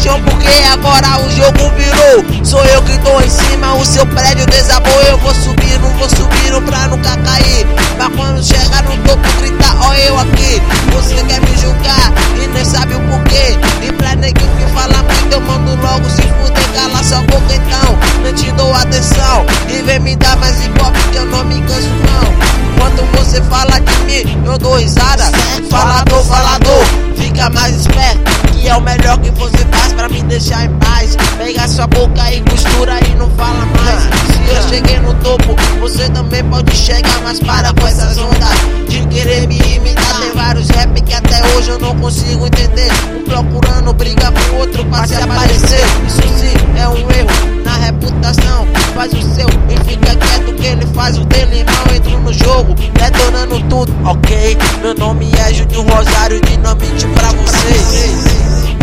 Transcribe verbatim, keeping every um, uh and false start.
paixão porque agora o jogo virou. Sou eu que tô em cima, o seu prédio desabou. Eu vou subir, não vou subir pra nunca cair. Mas quando chegar no topo grita, ó eu aqui. Você quer me julgar e nem sabe o porquê. E pra neguinho que fala muito eu mando logo se fuder. Cala sua boca então, nem te dou atenção. E vem me dar mais igual porque eu não me canso não. Quando você fala de mim, eu dou risada. Falador, falador, fica mais esperto, que é o melhor que você faz pra me deixar em paz. Pega sua boca e costura e não fala mais. Se eu cheguei no topo, você também pode chegar. Mas para com essas ondas de querer me imitar. Tem vários rap que até hoje eu não consigo entender. Um procurando briga com o outro pra se aparecer. Isso sim é um erro na reputação. Faz o seu e fica quieto que ele faz o dele. Não entro no jogo, detonando tudo, ok? Meu nome é Júnior Rosário, dinamite pra vocês.